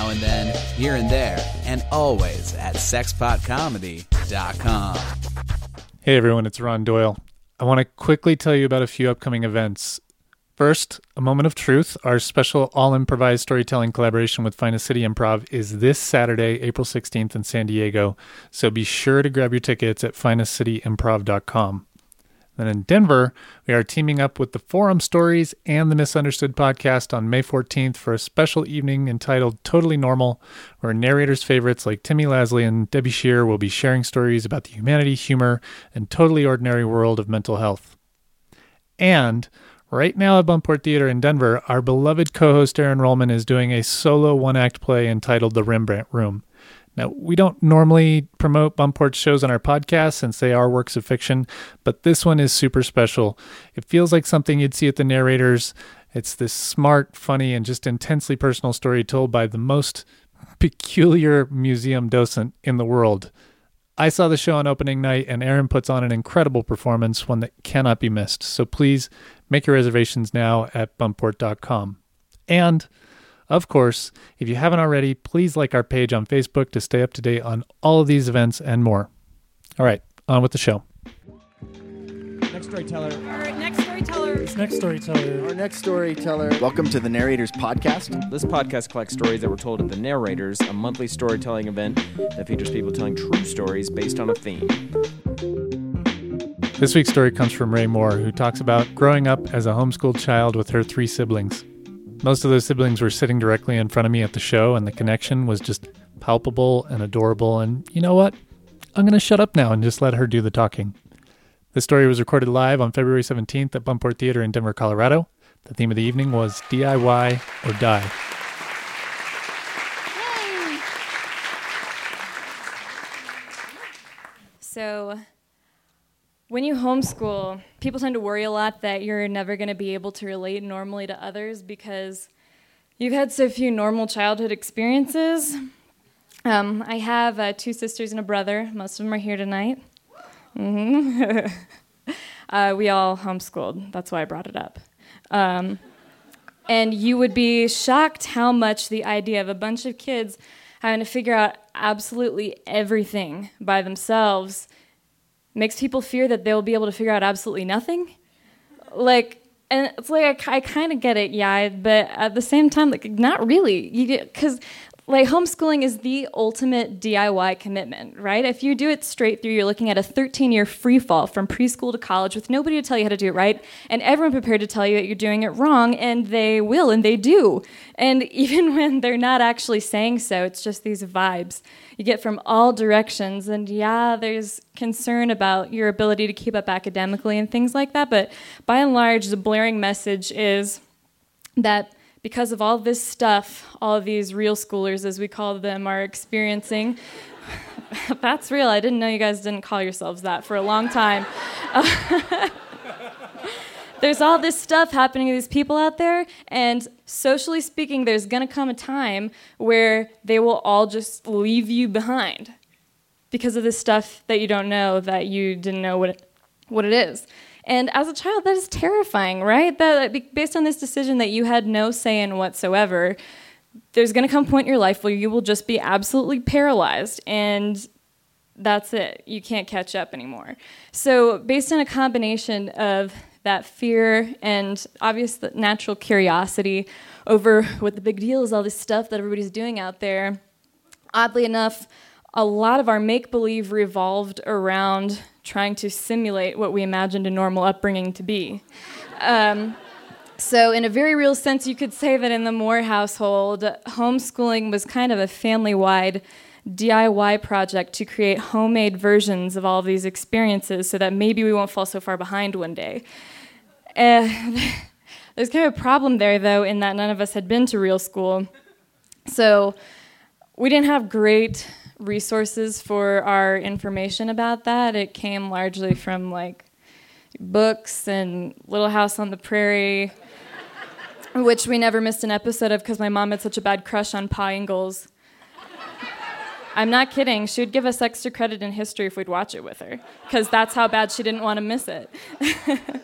now and then, here and there, and always at sexpotcomedy.com. Hey everyone, it's Ron Doyle. I want to quickly tell you about a few upcoming events. First, A Moment of Truth, our special all-improvised storytelling collaboration with Finest City Improv, is this Saturday, April 16th in San Diego, so be sure to grab your tickets at finestcityimprov.com. Then in Denver, we are teaming up with the Forum Stories and the Misunderstood podcast on May 14th for a special evening entitled Totally Normal, where narrators' favorites like Timmy Lasley and Debbie Shear will be sharing stories about the humanity, humor, and totally ordinary world of mental health. And right now at Buntport Theater in Denver, our beloved co-host Aaron Rollman is doing a solo one-act play entitled The Rembrandt Room. Now, we don't normally promote Buntport shows on our podcast since they are works of fiction, but this one is super special. It feels like something you'd see at the narrators. It's this smart, funny, and just intensely personal story told by the most peculiar museum docent in the world. I saw the show on opening night, and Aaron puts on an incredible performance, one that cannot be missed. So please make your reservations now at buntport.com. And, of course, if you haven't already, please like our page on Facebook to stay up to date on all of these events and more. All right, on with the show. Next storyteller. Our next storyteller. Next storyteller. Our next storyteller. Welcome to the Narrators Podcast. This podcast collects stories that were told at The Narrators, a monthly storytelling event that features people telling true stories based on a theme. This week's story comes from Ray Moore, who talks about growing up as a homeschooled child with her 3 siblings. Most of those siblings were sitting directly in front of me at the show, and the connection was just palpable and adorable. And you know what? I'm going to shut up now and just let her do the talking. This story was recorded live on February 17th at Buntport Theater in Denver, Colorado. The theme of the evening was DIY or Die. Yay! So, when you homeschool, people tend to worry a lot that you're never going to be able to relate normally to others because you've had so few normal childhood experiences. I have 2 sisters and a brother. Most of them are here tonight. Mm-hmm. We all homeschooled. That's why I brought it up. And you would be shocked how much the idea of a bunch of kids having to figure out absolutely everything by themselves makes people fear that they'll be able to figure out absolutely nothing. And it's like, I kind of get it, yeah, but at the same time, not really. Because homeschooling is the ultimate DIY commitment, right? If you do it straight through, you're looking at a 13-year free fall from preschool to college with nobody to tell you how to do it right, and everyone prepared to tell you that you're doing it wrong, and they will, and they do. And even when they're not actually saying so, it's just these vibes you get from all directions. And yeah, there's concern about your ability to keep up academically and things like that, but by and large, the blaring message is that because of all this stuff, all of these real schoolers, as we call them, are experiencing. That's real. I didn't know you guys didn't call yourselves that for a long time. There's all this stuff happening to these people out there, and socially speaking, there's going to come a time where they will all just leave you behind because of this stuff that you don't know, that you didn't know what it is. And as a child, that is terrifying, right? That based on this decision that you had no say in whatsoever, there's going to come a point in your life where you will just be absolutely paralyzed, and that's it. You can't catch up anymore. So based on a combination of that fear and obvious natural curiosity over what the big deal is, all this stuff that everybody's doing out there, oddly enough, a lot of our make-believe revolved around trying to simulate what we imagined a normal upbringing to be. So in a very real sense, you could say that in the Moore household, homeschooling was kind of a family-wide DIY project to create homemade versions of all of these experiences so that maybe we won't fall so far behind one day. There's kind of a problem there, though, in that none of us had been to real school. So we didn't have great resources for our information about that. It came largely from books and Little House on the Prairie, which we never missed an episode of because my mom had such a bad crush on Pa Ingalls. I'm not kidding. She would give us extra credit in history if we'd watch it with her, because that's how bad she didn't want to miss it.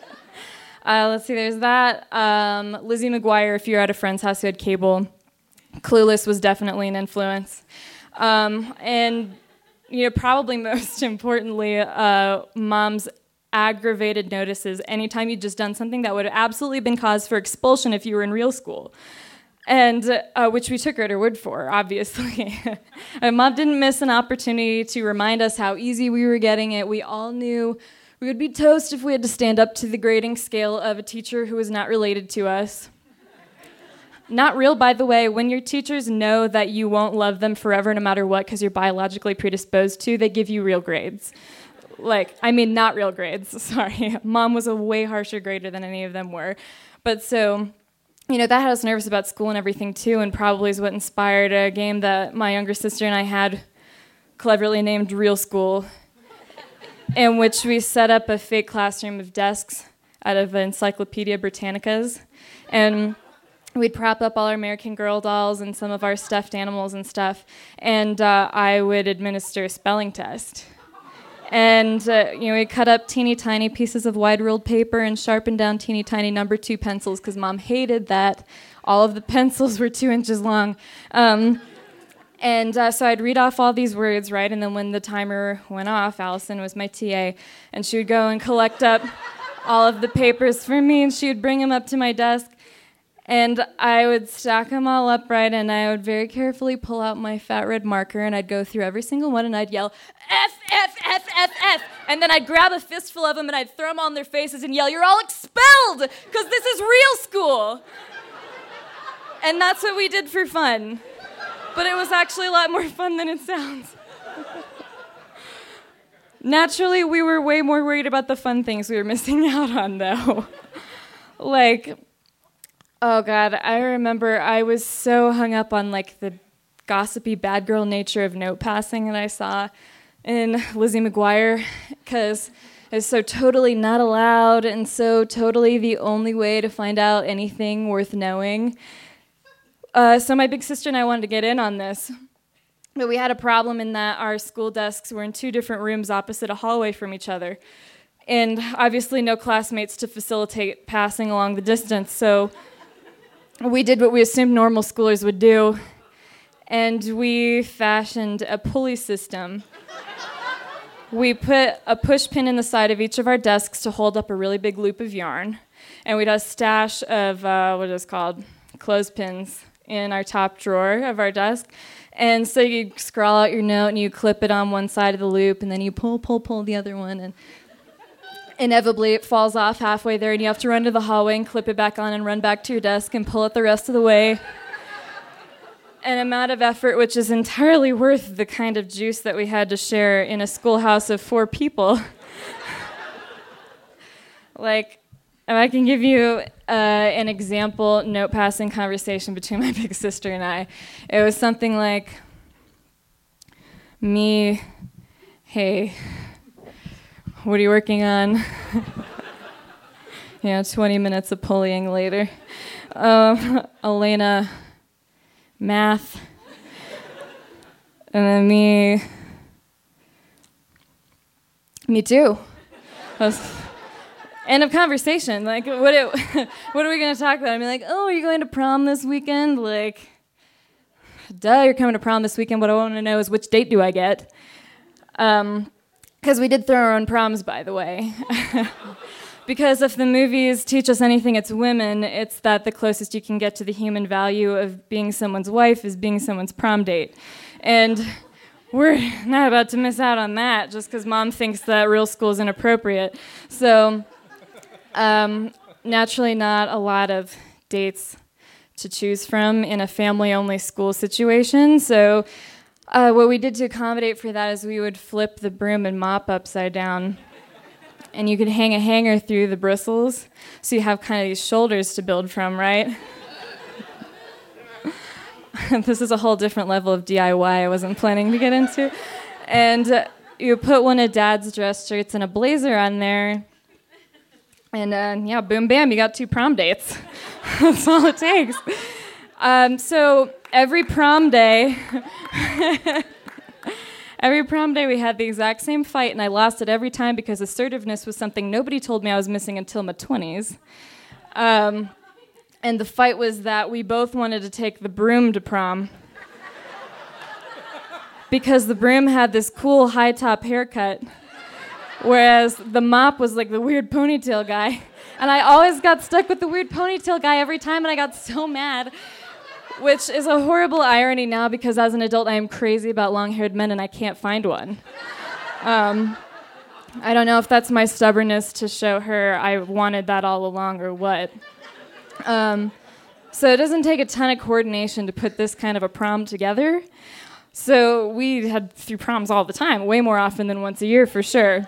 Let's see, there's that. Lizzie McGuire, if you're at a friend's house who had cable, Clueless was definitely an influence. And, probably most importantly, Mom's aggravated notices anytime you'd just done something that would have absolutely been cause for expulsion if you were in real school. And which we took her at her word for, obviously. And Mom didn't miss an opportunity to remind us how easy we were getting it. We all knew we would be toast if we had to stand up to the grading scale of a teacher who was not related to us. Not real, by the way. When your teachers know that you won't love them forever no matter what because you're biologically predisposed to, they give you real grades. Not real grades, sorry. Mom was a way harsher grader than any of them were. But so, that had us nervous about school and everything too, and probably is what inspired a game that my younger sister and I had, cleverly named Real School, in which we set up a fake classroom of desks out of Encyclopedia Britannicas, and we'd prop up all our American Girl dolls and some of our stuffed animals and stuff, and I would administer a spelling test. And, we cut up teeny tiny pieces of wide-ruled paper and sharpened down teeny tiny number 2 pencils because Mom hated that all of the pencils were 2 inches long. So I'd read off all these words, right? And then when the timer went off, Allison was my TA, and she would go and collect up all of the papers for me, and she would bring them up to my desk. And I would stack them all upright, and I would very carefully pull out my fat red marker, and I'd go through every single one, and I'd yell, F, F, F, F, F. And then I'd grab a fistful of them, and I'd throw them on their faces and yell, you're all expelled, because this is real school. And that's what we did for fun. But it was actually a lot more fun than it sounds. Naturally, we were way more worried about the fun things we were missing out on, though. Oh, God, I remember I was so hung up on, the gossipy bad girl nature of note passing that I saw in Lizzie McGuire, because it's so totally not allowed and so totally the only way to find out anything worth knowing. So my big sister and I wanted to get in on this, but we had a problem in that our school desks were in 2 different rooms opposite a hallway from each other, and obviously no classmates to facilitate passing along the distance, so we did what we assumed normal schoolers would do, and we fashioned a pulley system. We put a push pin in the side of each of our desks to hold up a really big loop of yarn, and we'd have a stash of, clothespins in our top drawer of our desk. And so you'd scrawl out your note, and you clip it on one side of the loop, and then you pull the other one, and inevitably, it falls off halfway there, and you have to run to the hallway and clip it back on and run back to your desk and pull it the rest of the way. An amount of effort which is entirely worth the kind of juice that we had to share in a schoolhouse of 4 people. If I can give you an example note-passing conversation between my big sister and I, it was something like, me, hey, what are you working on? 20 minutes of pulleying later. Elena, math. And then me too. End of conversation. What are we going to talk about? Oh, are you going to prom this weekend? Duh, you're coming to prom this weekend. What I want to know is which date do I get? Because we did throw our own proms, by the way. Because if the movies teach us anything, it's women, it's that the closest you can get to the human value of being someone's wife is being someone's prom date. And we're not about to miss out on that just because Mom thinks that real school is inappropriate. So, naturally not a lot of dates to choose from in a family-only school situation. So what we did to accommodate for that is we would flip the broom and mop upside down. And you could hang a hanger through the bristles, so you have kind of these shoulders to build from, right? This is a whole different level of DIY I wasn't planning to get into. And you put one of Dad's dress shirts and a blazer on there, and boom, bam, you got 2 prom dates. That's all it takes. So every prom day... Every prom day we had the exact same fight, and I lost it every time because assertiveness was something nobody told me I was missing until my 20s. And the fight was that we both wanted to take the broom to prom because the broom had this cool high-top haircut, whereas the mop was like the weird ponytail guy. And I always got stuck with the weird ponytail guy every time, and I got so mad, which is a horrible irony now because as an adult I am crazy about long-haired men and I can't find one. I don't know if that's my stubbornness to show her I wanted that all along or what. So it doesn't take a ton of coordination to put this kind of a prom together. So we had threw proms all the time, way more often than once a year for sure.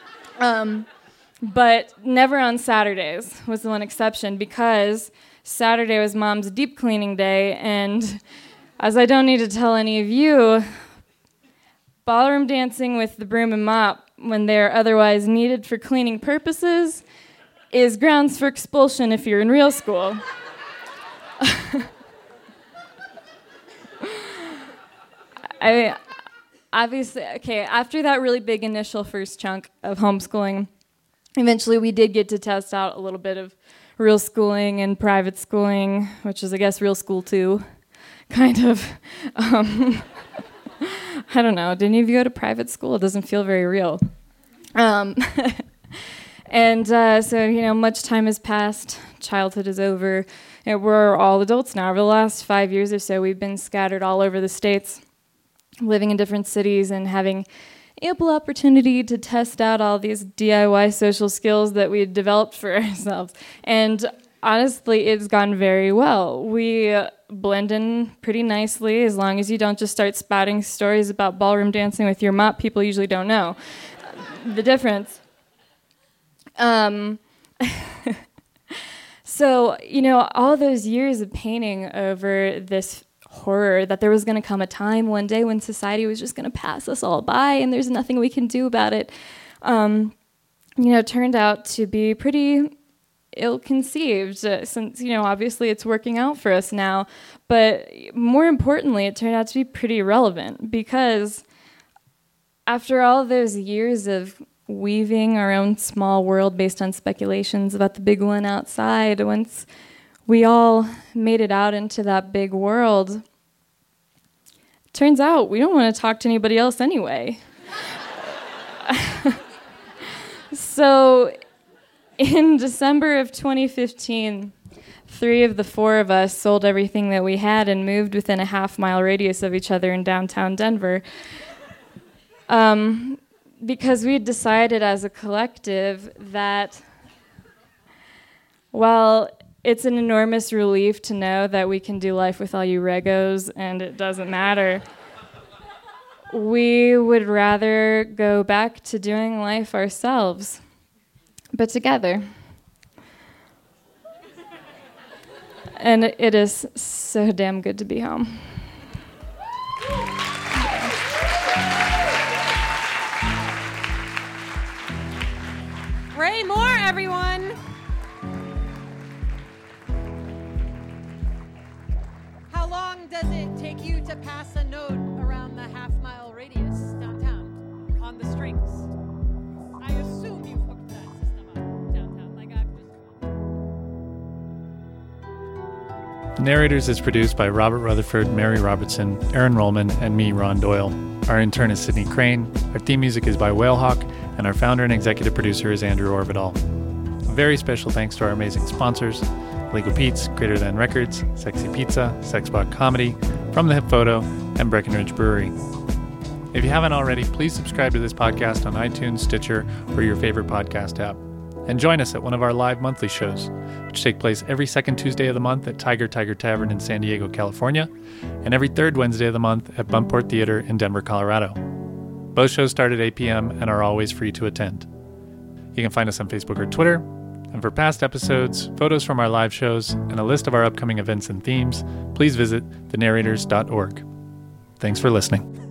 But never on Saturdays was the one exception because Saturday was Mom's deep cleaning day, and as I don't need to tell any of you, ballroom dancing with the broom and mop when they're otherwise needed for cleaning purposes is grounds for expulsion if you're in real school. I mean, obviously, okay, after that really big initial first chunk of homeschooling, eventually we did get to test out a little bit of real schooling and private schooling, which is, I guess, real school too, kind of. I don't know, did any of you go to private school? It doesn't feel very real. And so, much time has passed, childhood is over, and we're all adults now. Over the last 5 years or so, we've been scattered all over the states, living in different cities and having ample opportunity to test out all these DIY social skills that we had developed for ourselves. And honestly, it's gone very well. We blend in pretty nicely as long as you don't just start spouting stories about ballroom dancing with your mop. People usually don't know the difference. So, all those years of painting over this horror that there was going to come a time one day when society was just going to pass us all by and there's nothing we can do about it, turned out to be pretty ill-conceived since, obviously it's working out for us now. But more importantly, it turned out to be pretty relevant because after all those years of weaving our own small world based on speculations about the big one outside, once we all made it out into that big world, turns out we don't want to talk to anybody else anyway. So in December of 2015, 3 of the 4 of us sold everything that we had and moved within a half-mile radius of each other in downtown Denver. Because we had decided as a collective that, while it's an enormous relief to know that we can do life with all you regos and it doesn't matter, we would rather go back to doing life ourselves, but together. And it is so damn good to be home. Pray more, everyone. How long does it take you to pass a note around the half-mile radius downtown on the strings? I assume you've hooked that system up downtown, like I've just... The Narrators is produced by Robert Rutherford, Mary Robertson, Aaron Rollman, and me, Ron Doyle. Our intern is Sydney Crane. Our theme music is by Whalehawk, and our founder and executive producer is Andrew Orvidal. A very special thanks to our amazing sponsors, Legal Pete's, Greater Than Records, Sexy Pizza, Sexbot Comedy, From the Hip Photo, and Breckenridge Brewery. If you haven't already, please subscribe to this podcast on iTunes, Stitcher, or your favorite podcast app. And join us at one of our live monthly shows, which take place every second Tuesday of the month at Tiger Tavern in San Diego, California, and every third Wednesday of the month at Buntport Theater in Denver, Colorado. Both shows start at 8 p.m. and are always free to attend. You can find us on Facebook or Twitter, and for past episodes, photos from our live shows, and a list of our upcoming events and themes, please visit thenarrators.org. Thanks for listening.